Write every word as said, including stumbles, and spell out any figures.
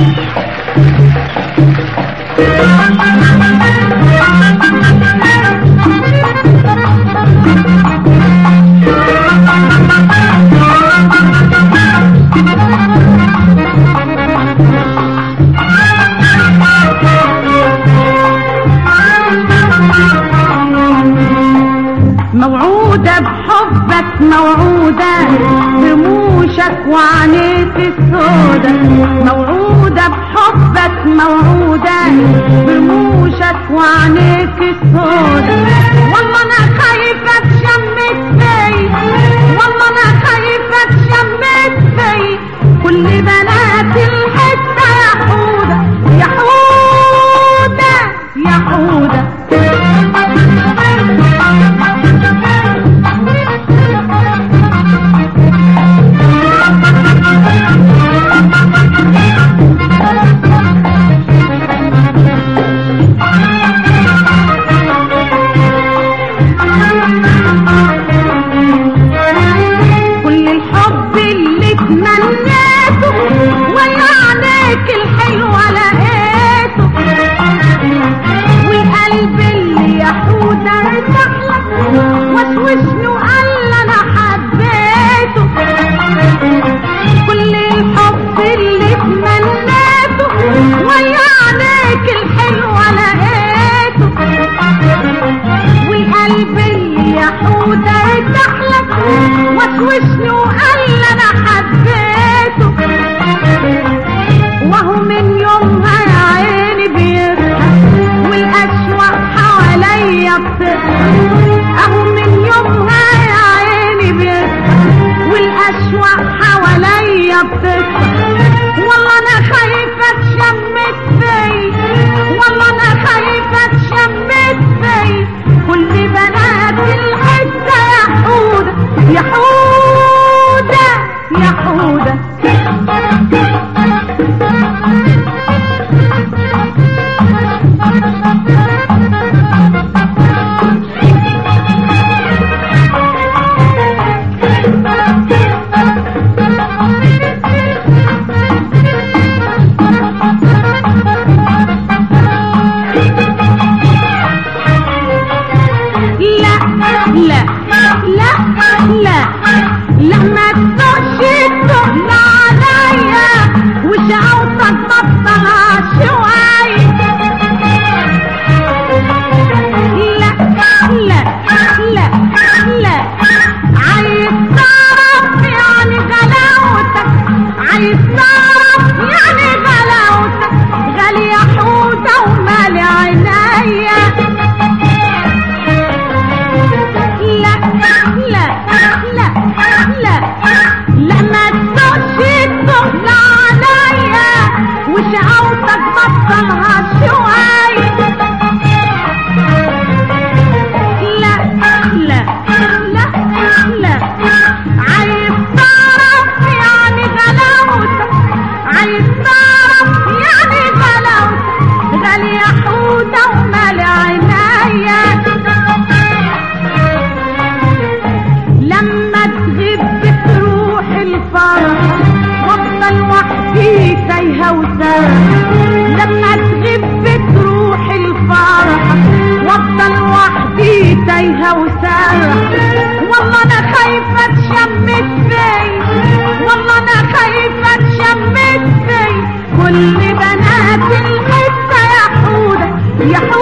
موعودة بحبك موعودة برموشك وعينيك السودة، موعودة بحبك موعودة برموشك وعينيك السودة. والله انا خايفة تشمت في، والله انا خايفة تشمت في كل بنات الحتة يا حودة يا حودة يا حودة. كل الحب اللي تمنيته ويا عينيك الحلوة لقيته، والقلب اللي يا حودة ارتاحلك وشوشني وقال انا حبيته. كل الحب اللي تمنيته ويا عينيك الحلوة لقيته، والقلب اللي يا حودة ارتاحلك وشوشني وقال انا حبيته. وهو من يومها يا عيني بيضحك والاشواق حواليا بتضحك، اهو من يومها يا عيني بيضحك والاشواق حواليا بتضحك. والله انا خايفة تشمت في، والله انا خايفة تشمت في كل بنات الحتة يا حودة يا حودة يا حودة. لا لا لا لا لا ما تسوقش التقل عليا وشقاوتك بطلها شوية. لا لا لا لا عايز تعرف يعني غلاوتك، عايز تعرف يعني غلاوتك غالي يا حودة ومالي عينيا. لا لا لا لا لا ما تسوقش التقل عليا وشقاوتك بطلها شوية. لا لا لا لا عايز تعرف يعني غلاوتك، عايز تعرف يعني غلاوتك غالي يا حودة ومالي عينيا. لما تغيب بتروح الفرح وافضل وحدي تايهة وسارح، لما تغيب بتروح الفرح وافضل وحدي تايهة وسارح. والله انا خايفة تشمت في، والله انا خايفة تشمت في كل بنات الحتة يا حودة يا حودة.